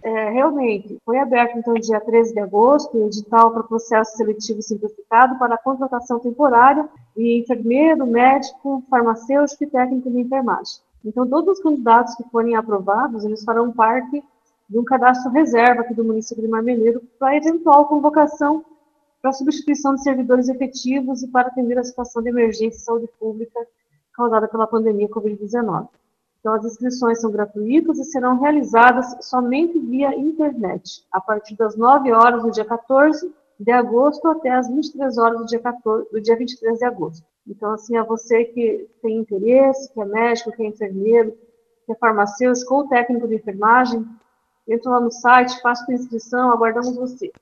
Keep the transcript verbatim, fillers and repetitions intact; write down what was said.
é, realmente, foi aberto, então, dia treze de agosto, o edital para processo seletivo simplificado para a contratação temporária de enfermeiro, médico, farmacêutico e técnico de enfermagem. Então, todos os candidatos que forem aprovados, eles farão parte de um cadastro reserva aqui do município de Marmeleiro para eventual convocação para substituição de servidores efetivos e para atender a situação de emergência de saúde pública causada pela pandemia covid dezenove. Então, as inscrições são gratuitas e serão realizadas somente via internet, a partir das nove horas do dia quatorze de agosto até as vinte e três horas do dia, quatorze, do dia vinte e três de agosto. Então, assim, a você que tem interesse, que é médico, que é enfermeiro, que é farmacêutico ou técnico de enfermagem, entra lá no site, faça sua inscrição, aguardamos você.